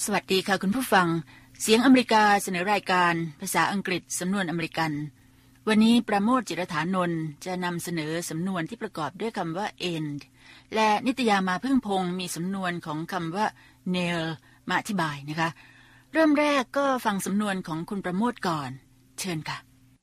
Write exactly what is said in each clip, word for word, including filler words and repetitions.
สวัสดีค่ะคุณผู้ฟังเสียงอเมริกาเสนอรายการภาษาอังกฤษสำนวนอเมริกันวันนี้ประโมทจิรฐานนท์จะนำเสนอสำนวนที่ประกอบด้วยคำว่า end และนิตยามาพึ่งพงศ์มีสำนวนของคำว่า nail มาอธิบายนะคะเริ่มแรกก็ฟังสำนวนของคุณประโมทก่อนเชิญค่ะ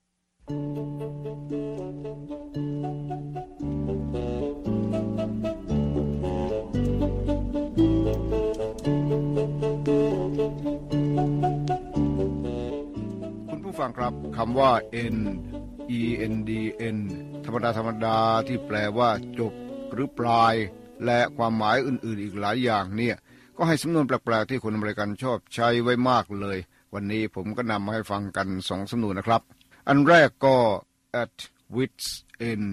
ฟังครับคำว่า end e n d n ธรรมดาธรรมดาที่แปลว่าจบหรือปลายและความหมายอื่นๆอีกหลายอย่างเนี่ยก็ให้สำนวนแปลกๆที่คนอเมริกันชอบใช้ไว้มากเลยวันนี้ผมก็นำมาให้ฟังกันสองสำนวนนะครับอันแรกก็ at wit's end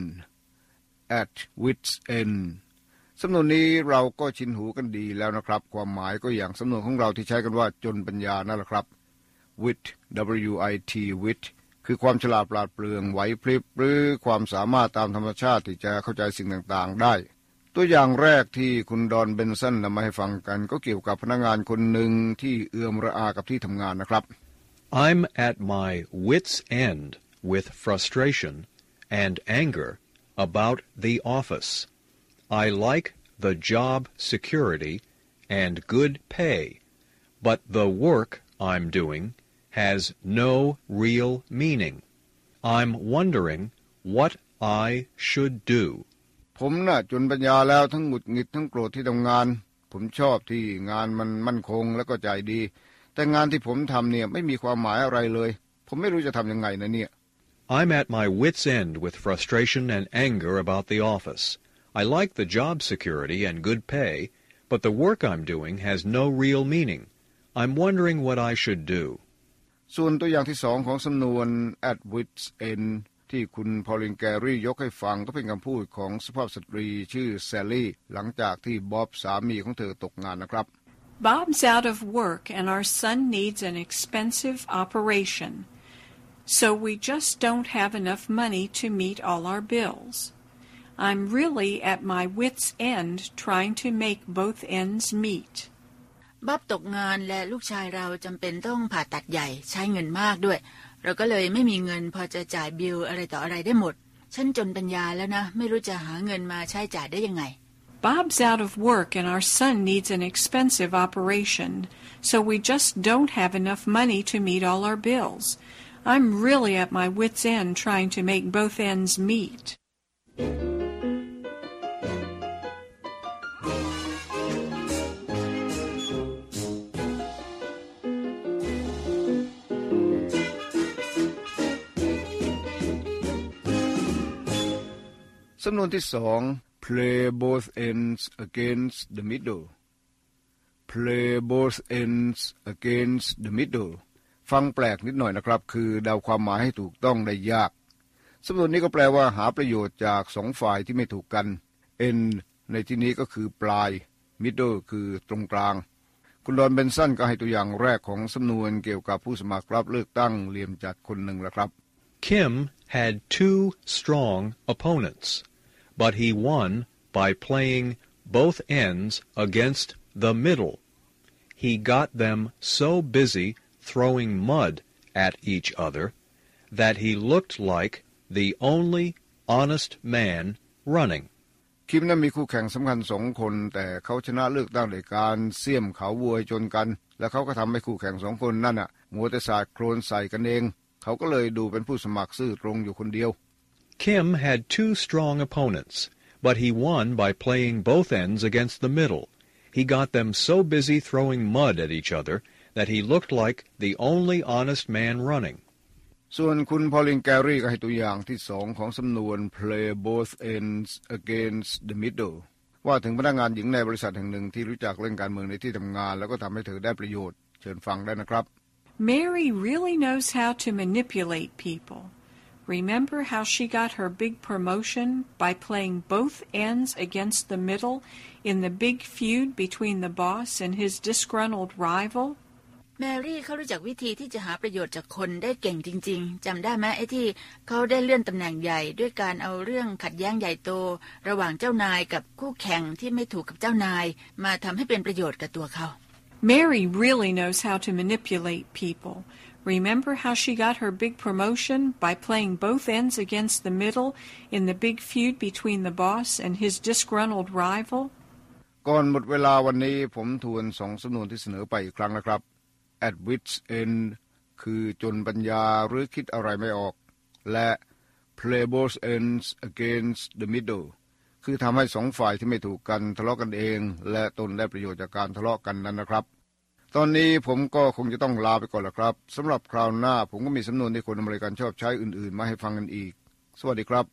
at wit's end สำนวนนี้เราก็ชินหูกันดีแล้วนะครับความหมายก็อย่างสำนวนของเราที่ใช้กันว่าจนปัญญานั่นแหละครับwit w i t wit คือความฉลาดปราดเปรื่องไหวพริบหรือความสามารถตามธรรมชาติที่จะเข้าใจสิ่งต่างๆได้ตัวอย่างแรกที่คุณดอนเบนสันนำมาให้ฟังกันก็เกี่ยวกับพนักงานคนหนึ่งที่เอื้อมระอากับที่ทำงานนะครับ I'm at my wit's end with frustration and anger about the office. I like the job security and good pay, but the work I'm doing has no real meaning. I'm wondering what I should do. ผมน่ะจนปัญญาแล้วทั้งหงุดหงิดทั้งโกรธที่ทำงานผมชอบที่งานมันมั่นคงแล้วก็ใจดีแต่งานที่ผมทำเนี่ยไม่มีความหมายอะไรเลยผมไม่รู้จะทำยังไงนะเนี่ย I'm at my wit's end with frustration and anger about the office. I like the job security and good pay, but the work I'm doing has no real meaning.I'm wondering what I should do. ส่วนตัวอย่างที่สองของสำนวน at wit's end ที่คุณพอลินแกรี่ยกให้ฟังก็เป็นคำพูดของสุภาพสตรีชื่อแซลลี่หลังจากที่บ๊อบสามีของเธอตกงานนะครับ Bob's out of work and our son needs an expensive operation. So we just don't have enough money to meet all our bills. I'm really at my wit's end trying to make both ends meet. บ๊อบตกงานและลูกชายเราจำเป็นต้องผ่าตัดใหญ่ใช้เงินมากด้วยเราก็เลยไม่มีเงินพอจะจ่ายบิลอะไรต่ออะไรได้หมดฉันจนปัญญาแล้วนะไม่รู้จะหาเงินมาใช้จ่ายได้ยังไง Bob's out of work and our son needs an expensive operation, so we just don't have enough money to meet all our bills. I'm really at my wit's end trying to make both ends meet. สำนวนที่สอง play both ends against the middle play both ends against the middle ฟังแปลกนิดหน่อยนะครับคือเดาความหมายให้ถูกต้องได้ยากสำนวนนี้ก็แปลว่าหาประโยชน์จากสองฝ่ายที่ไม่ถูกกัน end ในที่นี้ก็คือปลาย middle คือตรงกลางคุณดอนเบนสันก็ให้ตัวอย่างแรกของสำนวนเกี่ยวกับผู้สมัครรับเลือกตั้งเหลี่ยมจัดคนหนึ่งละครับ Kim had two strong opponents.But he won by playing both ends against the middle. He got them so busy throwing mud at each other that he looked like the only honest man running. คิมนั้นมีคู่แข่งสำคัญสองคนแต่เขาชนะเลือกตั้งโดยการเสี่ยมเขาวัวจนกันและเขาก็ทำให้คู่แข่งสองคนนั่นน่ะมัวแต่สาดโคลนใส่กันเองเขาก็เลยดูเป็นผู้สมัครซื่อตรงอยู่คนเดียว Kim had two strong opponents, but he won by playing both ends against the middle. He got them so busy throwing mud at each other that he looked like the only honest man running. ส่วนคุณพอลินแกรี่ก็ให้ตัวอย่างที่สองของสำนวน play both ends against the middle ว่าถึงพนักงานหญิงในบริษัทแห่งหนึ่งที่รู้จักเล่นการเมืองในที่ทำงานแล้วก็ทำให้เธอได้ประโยชน์เชิญฟังได้นะครับ Mary really knows how to manipulate people.Remember how she got her big promotion by playing both ends against the middle in the big feud between the boss and his disgruntled rival? แมรี่เขารู้จักวิธีที่จะหาประโยชน์จากคนได้เก่งจริงๆจำได้ไหมไอ้ที่เขาได้เลื่อนตำแหน่งใหญ่ด้วยการเอาเรื่องขัดแย้งใหญ่โตระหว่างเจ้านายกับคู่แข่งที่ไม่ถูกกับเจ้านายมาทำให้เป็นประโยชน์กับตัวเขา Mary really knows how to manipulate people. Remember how she got her big promotion by playing both ends against the middle in the big feud between the boss and his disgruntled rival? ก่อนหมดเวลาวันนี้ผมทวนสองสำนวนที่เสนอไปอีกครั้งนะครับ at wit's end คือจนปัญญาหรือคิดอะไรไม่ออกและ play both ends against the middle คือทำให้สองฝ่ายที่ไม่ถูกกันทะเลาะกันเองและตนได้ประโยชน์จากการทะเลาะกันนั้นนะครับตอนนี้ผมก็คงจะต้องลาไปก่อนละครับสำหรับคราวหน้าผมก็มีสำนวนที่คนอเมริกันชอบใช้อื่นๆมาให้ฟังกันอีกสวัสดีครับ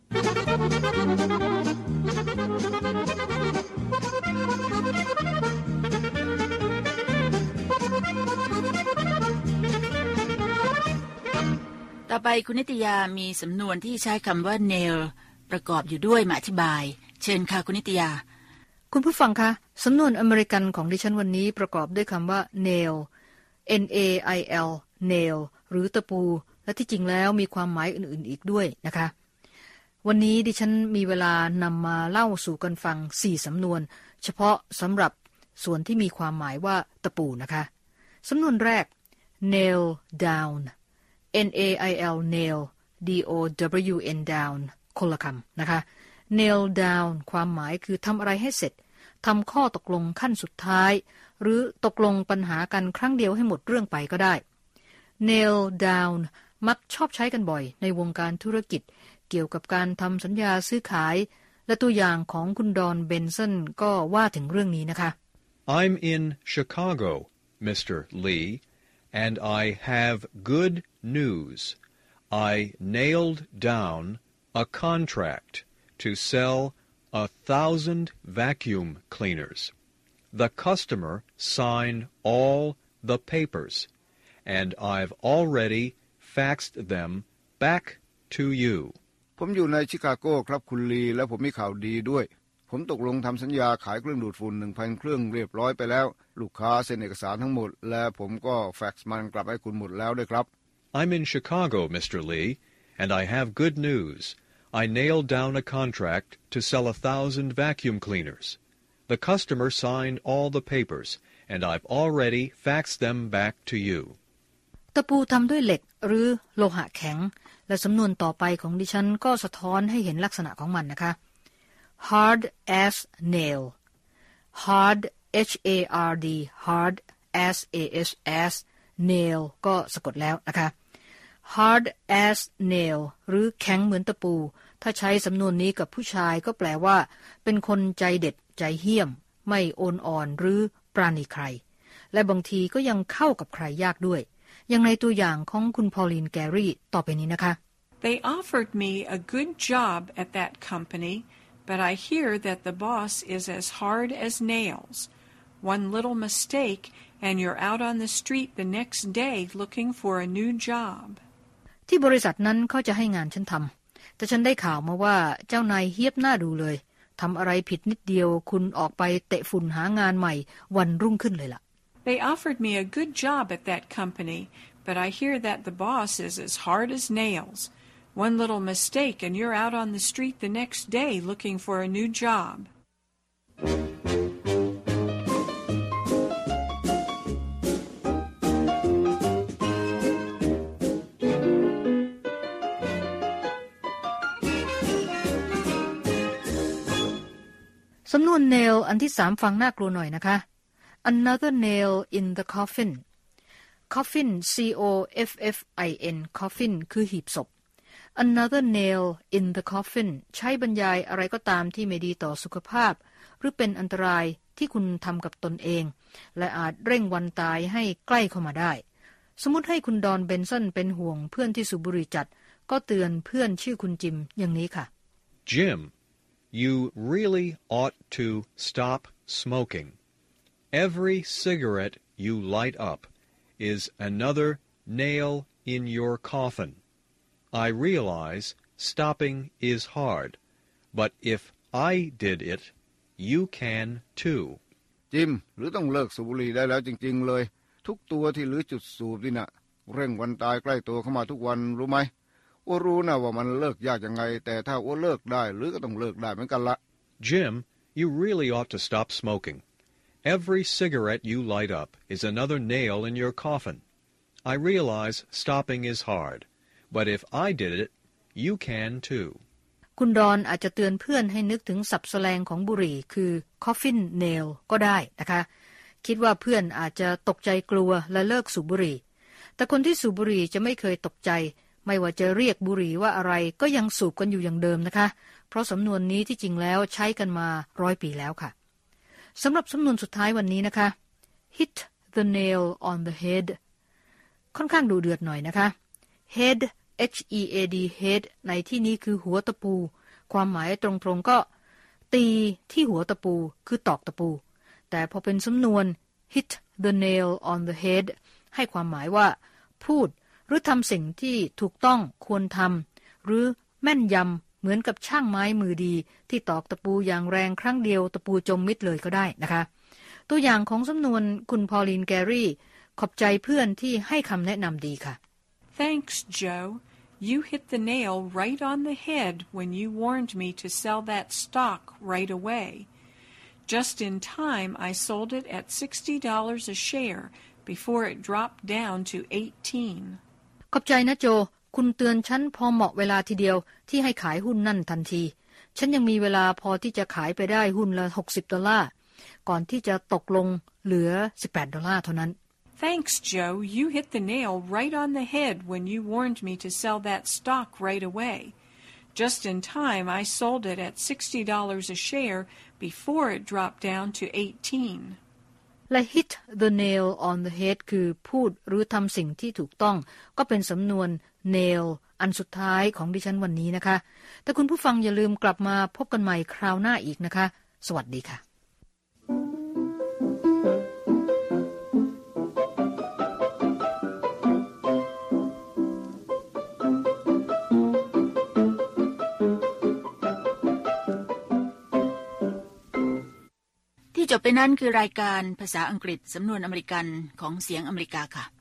ต่อไปคุณนิตยามีสำนวนที่ใช้คำว่า nail ประกอบอยู่ด้วยมาอธิบายเชิญค่ะคุณนิตยาคุณผู้ฟังคะสำนวนอเมริกันของดิฉันวันนี้ประกอบด้วยคำว่า nail n a i l nail หรือตะปูและที่จริงแล้วมีความหมายอื่นๆอีกด้วยนะคะวันนี้ดิฉันมีเวลานำมาเล่าสู่กันฟังสี่สำนวนเฉพาะสำหรับส่วนที่มีความหมายว่าตะปูนะคะสำนวนแรก nail down n a i l nail d o w n down คนละคำนะคะ nail down ความหมายคือทำอะไรให้เสร็จทำข้อตกลงขั้นสุดท้ายหรือตกลงปัญหากันครั้งเดียวให้หมดเรื่องไปก็ได้ nail down มักชอบใช้กันบ่อยในวงการธุรกิจเกี่ยวกับการทำสัญญาซื้อขายและตัวอย่างของคุณดอนเบนสันก็ว่าถึงเรื่องนี้นะคะ I'm in Chicago, Mister Lee, and I have good news. I nailed down a contract to sell a thousand vacuum cleaners. The customer signed all the papers, and I've already faxed them back to you. ผมอยู่ในชิคาโกครับคุณลีและผมมีข่าวดีด้วยผมตกลงทำสัญญาขายเครื่องดูดฝุ่น หนึ่งพัน เครื่องเรียบร้อยไปแล้วลูกค้าเซ็นเอกสารทั้งหมดและผมก็แฟกซ์มันกลับให้คุณหมดแล้วด้วยครับ I'm in Chicago, Mister Lee, and I have good news. I nailed down a contract to sell a thousand vacuum cleaners. The customer signed all the papers, and I've already faxed them back to you. ตะปูทำด้วยเหล็กหรือโลหะแข็งและสำนวนต่อไปของดิฉันก็สะท้อนให้เห็นลักษณะของมันนะคะ hard as nail hard h a r d hard as a s s nail ก็สะกดแล้วนะคะ hard as nail หรือแข็งเหมือนตะปูถ้าใช้สำนวนนี้กับผู้ชายก็แปลว่าเป็นคนใจเด็ดใจเหี้ยมไม่โอนอ่อนหรือปราณีใครและบางทีก็ยังเข้ากับใครยากด้วยอย่างในตัวอย่างของคุณพอลีนแกรี่ต่อไปนี้นะคะ They offered me a good job at that company, but I hear that the boss is as hard as nails. One little mistake and you're out on the street the next day looking for a new job. ที่บริษัทนั้นเขาจะให้งานฉันทำแต่ฉันได้ข่าวมาว่าเจ้านายเหี้ยบหน้าดูเลยทำอะไรผิดนิดเดียวคุณออกไปเตะฝุ่นหางานใหม่วันรุ่งขึ้นเลยล่ะ They offered me a good job at that company, but I hear that the boss is as hard as nails. One little mistake and you're out on the street the next day looking for a new job. สำนวน nail อันที่สามฟังน่ากลัวหน่อยนะคะAnother nail in the coffin. Coffin, C O F F I N, coffin คือหีบศพ Another nail in the coffin ใช้บรรยายอะไรก็ตามที่ไม่ดีต่อสุขภาพหรือเป็นอันตรายที่คุณทำกับตนเองและอาจเร่งวันตายให้ใกล้เข้ามาได้สมมุติให้คุณดอนเบนสันเป็นห่วงเพื่อนที่สูบบุหรี่จัดก็เตือนเพื่อนชื่อคุณจิมอย่างนี้ค่ะ Jim, you really ought to stop smoking.Every cigarette you light up is another nail in your coffin. I realize stopping is hard, but if I did it, you can too. จิมหรือต้องเลิกสูบบุหรี่ได้แล้วจริงๆเลยทุกตัวที่หรือจุดสูบนี่นะเร่งวันตายใกล้ตัวเข้ามาทุกวันรู้ไหมอ้วรู้นะว่ามันเลิกยากยังไงแต่ถ้าอ้วเลิกได้หรือก็ต้องเลิกได้เหมือนกันละ Jim, you really ought to stop smoking. Every cigarette you light up is another nail in your coffin. I realize stopping is hard, but if I did it, you can too. คุณดอนอาจจะเตือนเพื่อนให้นึกถึงศัพท์แสลงของบุหรี่คือ coffin nail ก็ได้นะคะคิดว่าเพื่อนอาจจะตกใจกลัวและเลิกสูบบุหรี่แต่คนที่สูบบุหรี่จะไม่เคยตกใจไม่ว่าจะเรียกบุหรี่ว่าอะไรก็ยังสูบกันอยู่อย่างเดิมนะคะเพราะสำนวนนี้ที่จริงแล้วใช้กันมาร้อยปีแล้วค่ะสำหรับสำนวนสุดท้ายวันนี้นะคะ hit the nail on the head ค่อนข้างดูเดือดหน่อยนะคะ head h e a d head ในที่นี้คือหัวตะปูความหมายตรงๆก็ตีที่หัวตะปูคือตอกตะปูแต่พอเป็นสำนวน hit the nail on the head ให้ความหมายว่าพูดหรือทำสิ่งที่ถูกต้องควรทำหรือแม่นยำเหมือนกับช่างไม้มือดีที่ตอกตะปูอย่างแรงครั้งเดียวตะปูจมมิดเลยก็ได้นะคะตัวอย่างของสำนวนคุณพอลินแกรี่ขอบใจเพื่อนที่ให้คำแนะนำดีค่ะ Thanks, Joe. You hit the nail right on the head when you warned me to sell that stock right away. Just in time, I sold it at sixty dollars a share before it dropped down to eighteen. ขอบใจนะโจคุณเตือนฉันพอเหมาะเวลาทีเดียวที่ให้ขายหุ้นนั่นทันทีฉันยังมีเวลาพอที่จะขายไปได้หุ้นละหกสิบดอลลาร์ก่อนที่จะตกลงเหลือสิบแปดดอลลาร์เท่านั้น Thanks, Joe. You hit the nail right on the head when you warned me to sell that stock right away. Just in time, I sold it at sixty dollars a share before it dropped down to eighteen. และ hit the nail on the head คือพูดหรือทำสิ่งที่ถูกต้องก็เป็นสำนวน nail อันสุดท้ายของดิฉันวันนี้นะคะแต่คุณผู้ฟังอย่าลืมกลับมาพบกันใหม่คราวหน้าอีกนะคะสวัสดีค่ะจบไปนั้นคือรายการภาษาอังกฤษสำนวนอเมริกันของเสียงอเมริกาค่ะ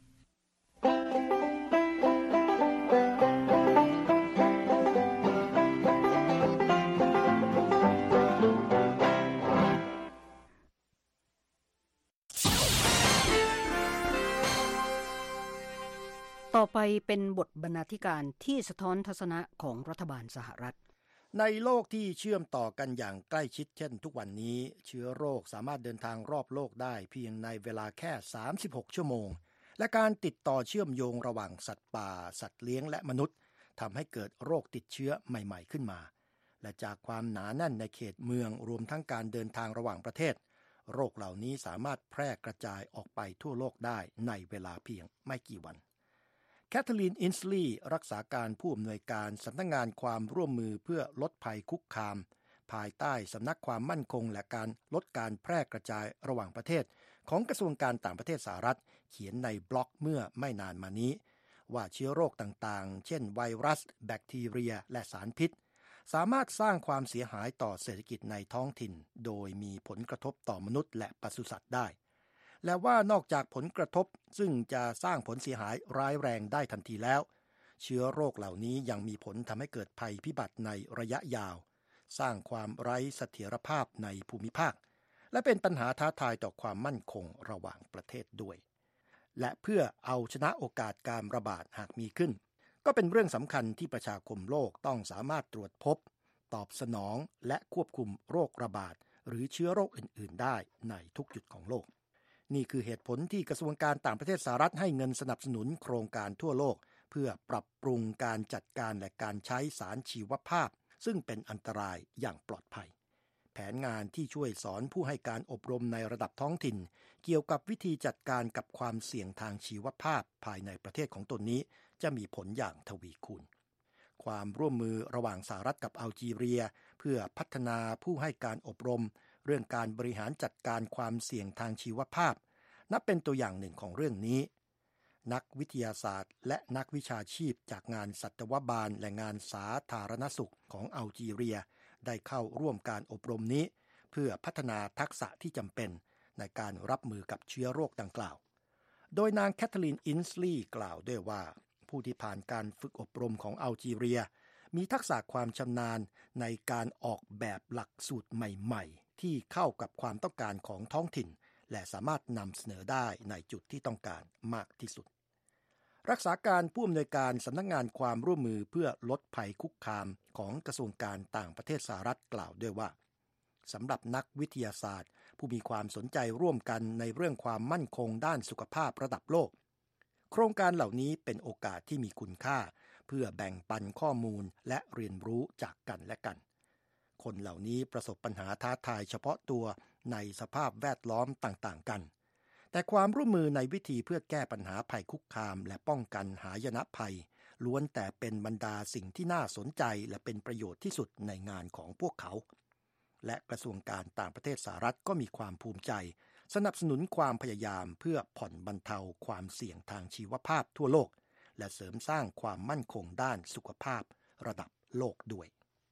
ต่อไปเป็นบทบรรณาธิการที่สะท้อนทัศนะของรัฐบาลสหรัฐในโลกที่เชื่อมต่อกันอย่างใกล้ชิดเช่นทุกวันนี้เชื้อโรคสามารถเดินทางรอบโลกได้เพียงในเวลาแค่สามสิบหกชั่วโมงและการติดต่อเชื่อมโยงระหว่างสัตว์ป่าสัตว์เลี้ยงและมนุษย์ทำให้เกิดโรคติดเชื้อใหม่ๆขึ้นมาและจากความหนาแน่นในเขตเมืองรวมทั้งการเดินทางระหว่างประเทศโรคเหล่านี้สามารถแพร่กระจายออกไปทั่วโลกได้ในเวลาเพียงไม่กี่วันแคทเธอรีน อินสลีย์รักษาการผู้อำนวยการสำนักงานความร่วมมือเพื่อลดภัยคุกคามภายใต้สำนักความมั่นคงและการลดการแพร่กระจายระหว่างประเทศของกระทรวงการต่างประเทศสหรัฐเขียนในบล็อกเมื่อไม่นานมานี้ว่าเชื้อโรคต่างๆเช่นไวรัสแบคทีเรียและสารพิษสามารถสร้างความเสียหายต่อเศรษฐกิจในท้องถิ่นโดยมีผลกระทบต่อมนุษย์และปศุสัตว์ได้และว่านอกจากผลกระทบซึ่งจะสร้างผลเสียหายร้ายแรงได้ทันทีแล้วเชื้อโรคเหล่านี้ยังมีผลทำให้เกิดภัยพิบัติในระยะยาวสร้างความไร้เสถียรภาพในภูมิภาคและเป็นปัญหาท้าทายต่อความมั่นคงระหว่างประเทศด้วยและเพื่อเอาชนะโอกาสการระบาดหากมีขึ้นก็เป็นเรื่องสำคัญที่ประชาคมโลกต้องสามารถตรวจพบตอบสนองและควบคุมโรคระบาดหรือเชื้อโรคอื่นๆได้ในทุกจุดของโลกนี่คือเหตุผลที่กระทรวงการต่างประเทศสหรัฐให้เงินสนับสนุนโครงการทั่วโลกเพื่อปรับปรุงการจัดการและการใช้สารชีวภาพซึ่งเป็นอันตรายอย่างปลอดภัยแผนงานที่ช่วยสอนผู้ให้การอบรมในระดับท้องถิ่นเกี่ยวกับวิธีจัดการกับความเสี่ยงทางชีวภาพภายในประเทศของตนนี้จะมีผลอย่างทวีคูณความร่วมมือระหว่างสหรัฐกับอัลจีเรียเพื่อพัฒนาผู้ให้การอบรมเรื่องการบริหารจัดการความเสี่ยงทางชีวภาพนับเป็นตัวอย่างหนึ่งของเรื่องนี้นักวิทยาศาสตร์และนักวิชาชีพจากงานสัตวบาลและงานสาธารณสุขของอัลจีเรียได้เข้าร่วมการอบรมนี้เพื่อพัฒนาทักษะที่จำเป็นในการรับมือกับเชื้อโรคดังกล่าวโดยนางแคทเธอรีน อินสลีย์กล่าวด้วยว่าผู้ที่ผ่านการฝึกอบรมของอัลจีเรียมีทักษะความชำนาญในการออกแบบหลักสูตรใหม่ๆที่เข้ากับความต้องการของท้องถิ่นและสามารถนำเสนอได้ในจุดที่ต้องการมากที่สุดรักษาการผู้อำนวยการสำนักงานความร่วมมือเพื่อลดภัยคุกคามของกระทรวงการต่างประเทศสหรัฐกล่าวด้วยว่าสำหรับนักวิทยาศาสตร์ผู้มีความสนใจร่วมกันในเรื่องความมั่นคงด้านสุขภาพระดับโลกโครงการเหล่านี้เป็นโอกาสที่มีคุณค่าเพื่อแบ่งปันข้อมูลและเรียนรู้จากกันและกันคนเหล่านี้ประสบปัญหาท้าทายเฉพาะตัวในสภาพแวดล้อมต่างๆกันแต่ความร่วมมือในวิธีเพื่อแก้ปัญหาภัยคุกคามและป้องกันหายนะภัยล้วนแต่เป็นบรรดาสิ่งที่น่าสนใจและเป็นประโยชน์ที่สุดในงานของพวกเขาและกระทรวงการต่างประเทศสหรัฐก็มีความภูมิใจสนับสนุนความพยายามเพื่อผ่อนบรรเทาความเสี่ยงทางชีวภาพทั่วโลกและเสริมสร้างความมั่นคงด้านสุขภาพระดับโลกด้วย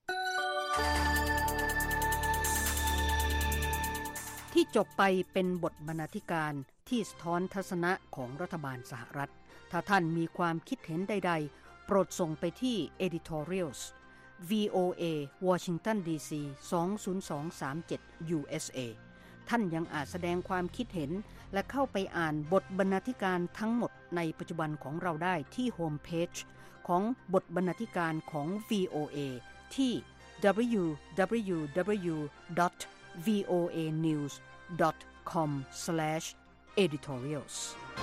ที่จบไปเป็นบทบรรณาธิการที่สะท้อนทัศนะของรัฐบาลสหรัฐถ้าท่านมีความคิดเห็นใดๆโปรดส่งไปที่ editorials วี โอ เอ Washington ดี ซี สอง ศูนย์ สอง สาม เจ็ด ยู เอส เอ ท่านยังอาจแสดงความคิดเห็นและเข้าไปอ่านบทบรรณาธิการทั้งหมดในปัจจุบันของเราได้ที่โฮมเพจของบทบรรณาธิการของ วี โอ เอ ที่ ดับเบิลยู ดับเบิลยู ดับเบิลยู ดอท วี โอ เอ นิวส์ ดอท คอม สแลช เอดิทอเรียลส์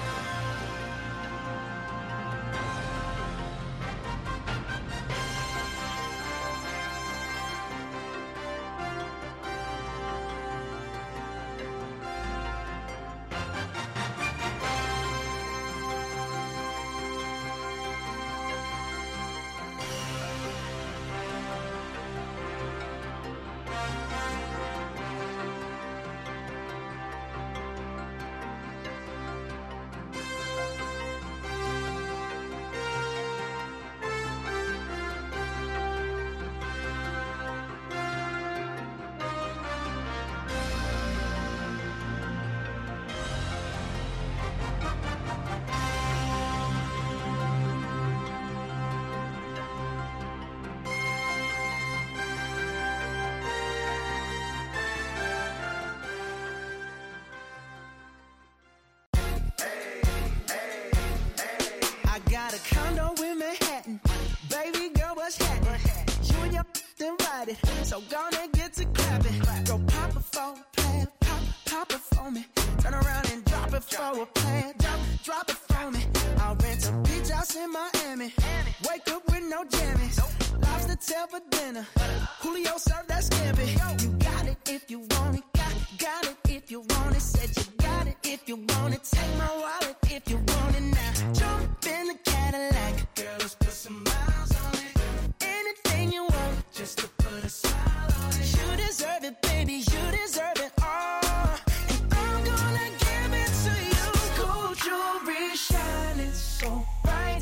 So gonna get to clapping. Go pop it for a plan, pop, pop it for me. Turn around and drop it for a plan, drop, drop it for me. I'll rent a beach house in Miami. Wake up with no jammies. Lobster tail for dinner. Julio served that scampi. You got it if you want it. Got, got it if you want it. Said you got it if you want it. Take my wallet if you want it now. Jump in the Cadillac. Girl, let's put some miles on it. Anything you want, just to put a smile on it. You deserve it, baby, you deserve it all. And I'm gonna give it to you. Gold jewelry shining so bright.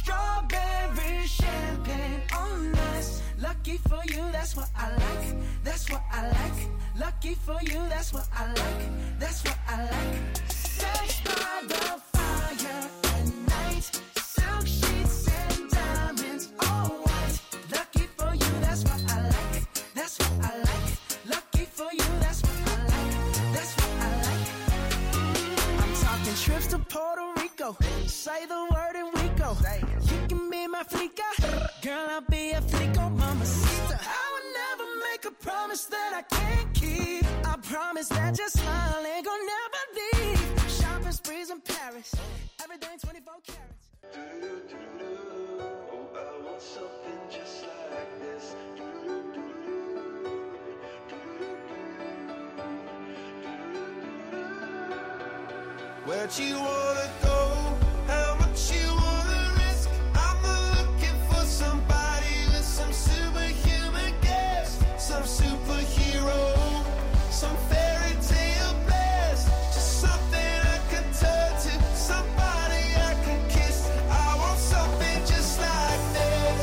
Strawberry champagne on us. Lucky for you, that's what I like. That's what I like. Lucky for you, that's what I like. That's what I like. Sex by the fire at night. Silk sheets and diamonds, all white. Lucky for you, that's what I like. That's what I like. Lucky for you, that's what I like. That's what I like. I'm talking trips to Puerto Rico. Say the word and we go. You can be my flica. Girl, I'll be a flico, mamacita. I would never make a promise that I can't keep. I promise that your smile ain't gonna never leave. Shopping sprees in Paris. Everything twenty-four carats. Oh, I want something just like this. Where'd you wanna go? How much you wanna risk? I'm not looking for somebody with some superhuman gifts, some superhero, some fairy tale bliss, just something I can turn to, somebody I can kiss. I want something just like this.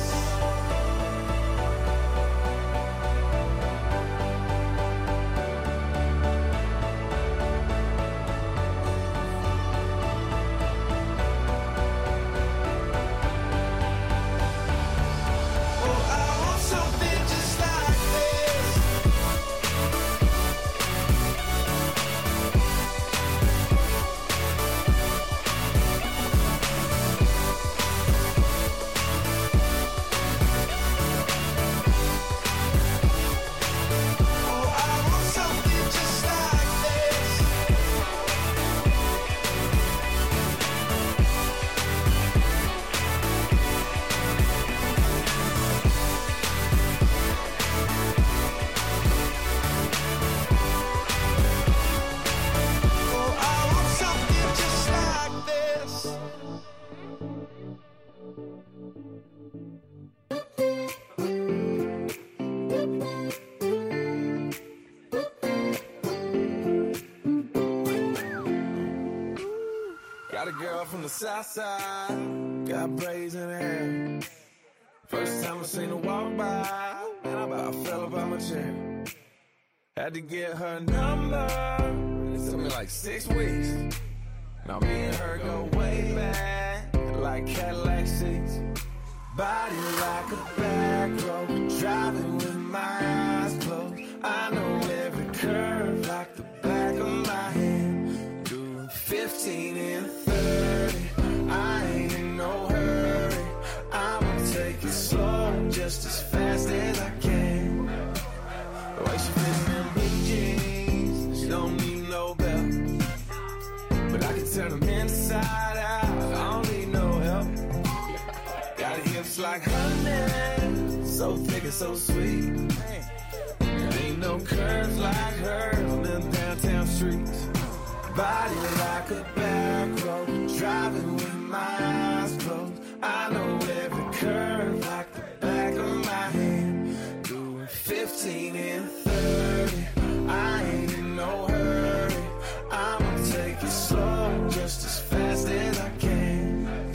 south side, got braids in hair. First time I seen her walk by, man, I about fell up out my chair. Had to get her number, it took me like six weeks. Now me and her go way back, like Cadillac seats. Body like a back road, driving with my eyes closed. I know every curve like the back of my hand. Doing fifteen and thirty, I ain't in no hurry. I'ma take it slow, just as fast as I can. The way she fits in them blue jeans, she don't need no belt. But I can turn them inside out, I don't need no help. Got hips like honey, so thick and so sweet. There ain't no curves like hers on them downtown streets. Body like a back road, driving with my eyes closed. I know every curve like the back of my hand. Doing fifteen and thirty, I ain't in no hurry. I'ma take it slow, just as fast as I can.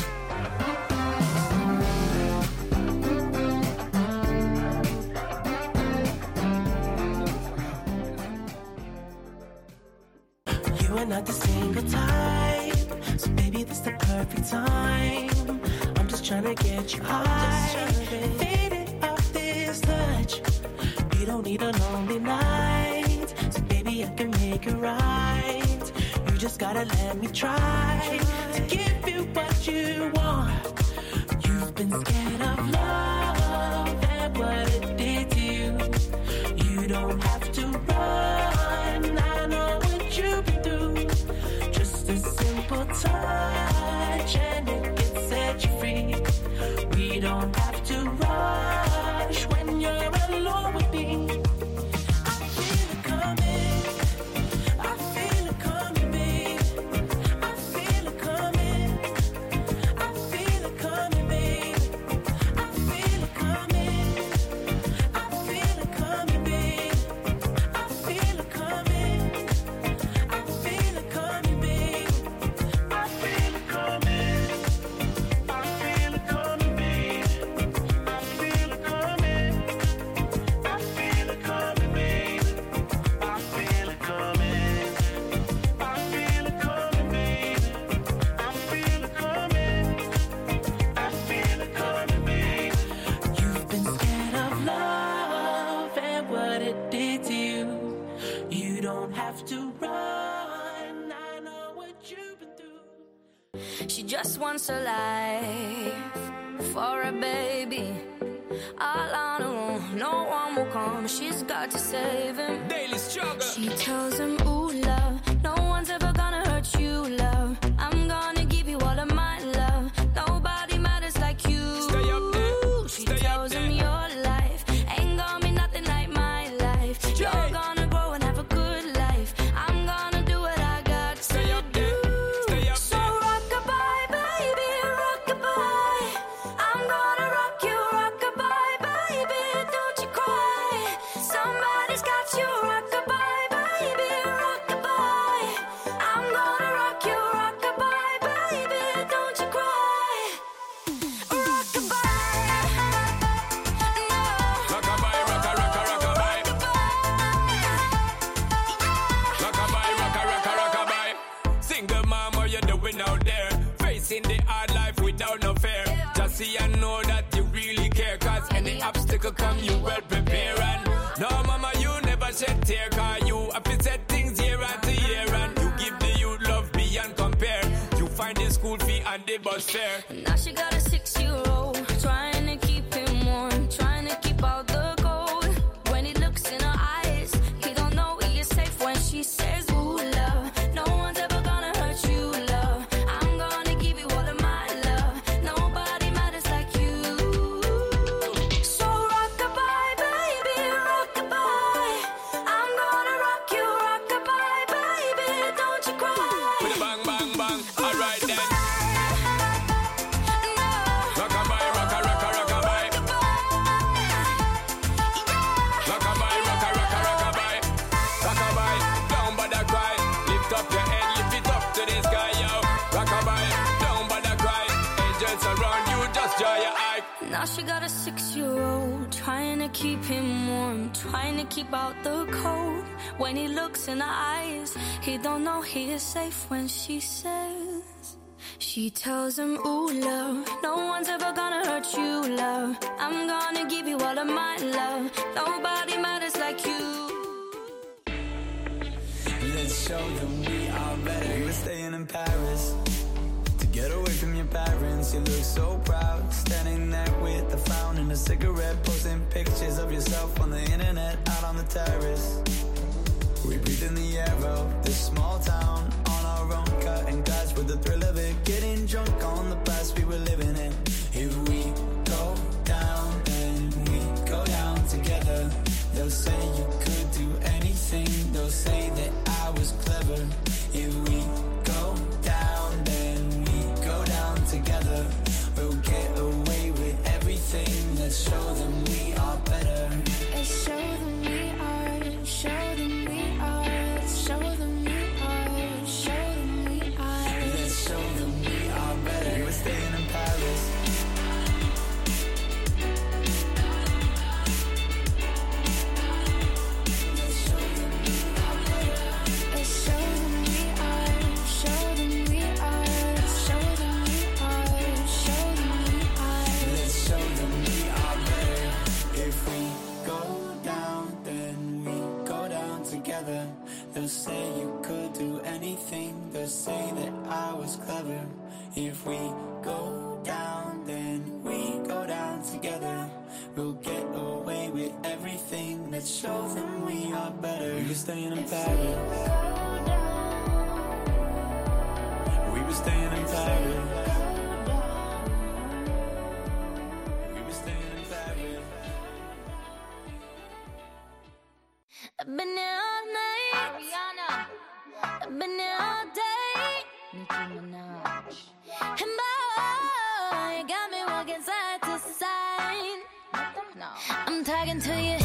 You are not the single type, so baby, this the perfect time. I'm just trying to get you high, faded off this touch. You don't need a lonely night, so baby, I can make it right. You just gotta let me try to give you what you want. You've been scared of love and what it did to you. You don't have to run, I know what you've been through. Just a simple touch and it can set you free. We don't have to rush when you're alone with me. I feel it coming, I feel it coming, babe. I feel it coming, I feel it coming, babe. I feel it coming, I feel it coming, babe. I feel it coming, I feel it coming, babe. I feel it coming, I feel it coming, babe. I feel it coming, I feel it coming, babe. I feel it coming, I feel it coming, babe. I feel it coming, I feel it coming, babe. You've been scared of love and what it did to you. You don't have to run, I know what you've been through. She just wants a life for a baby. All on her own, no one will come. She's got to save him. Daily struggle. She tells him, ooh, love, no one's ever gonna hurt you, love. I'm gonna give you all of my love. Nobody matters like you. Stay up there. She Stay up tells him there. your life ain't gonna be nothing like my life. You're gonna grow and have a good life. I'm gonna do what I got to Stay up do. there. Stay up So there. rock-a-bye, baby, rock-a-bye. I'm gonna rock you, rock-a-bye, baby, don't you cry. Somebody's got you, rock-a-bye, baby, rock-a-bye. I'm gonna rock you, rock-a-bye, baby, don't you cry. Rock-a-bye, no. Rockabye, rocka, rocka, rockabye. Rockabye, rocka, rocka, rockabye. Single mom, what you doing out there? Facing the hard life without no fear. Just see and know that you really care. Cause any obstacle come, you well prepare. And no, mama, you never shed tear. Cause you have to set things year after year. And you give the youth love beyond compare. You find the school fee and the bus fare. Now she got a six-year-old, trying to keep him warm, trying to keep out the cold. When he looks in her eyes, he don't know he is safe when she says, ooh, love, no one's ever gonna hurt you, love. I'm gonna give you all of my love. Nobody matters like you. So rock-a-bye, baby, rock-a-bye. I'm gonna rock you, rock-a-bye, baby, don't you cry. With a bang, bang, bang. Alright then. No. trying to keep him warm, trying to keep out the cold. When he looks in her eyes, he don't know he is safe when she says, she tells him, ooh, love, no one's ever gonna hurt you, love. I'm gonna give you all of my love. Nobody matters like you. Let's show them we are better. We were staying in Paris to get away from your parents. You look so proud, standing there with a frown and a cigarette, posting pictures of yourself on the internet, out on the terrace. We breathe in the air of this small town on our own, cutting glass with the thrill of it, getting drunk on the past we were living in. If we go down, then we go down together. They'll say you could do anything, they'll say that I was clever. If we go down, then we go down together. We'll get away with everything. Let's show them we are better. Let's show them we are, show them we are, show them we are, show them we are. Let's show them we are better. We were staying in Paris. Let's show them we are better. Let's show them we are, show them we are, show them we are, show them we are. Let's show them we are better. If we go down, then we go down together. They'll say you could do anything, they'll say that I was clever. If we go down, then we go down together. We'll get away with everything. Let's show them we are better. We were staying in Paris. We were staying in Paris. We were staying in Paris. I've been here all night, Ariana. I've been here all day, Nicki Minaj. And boy, you got me walking side to side. No. I'm talking to you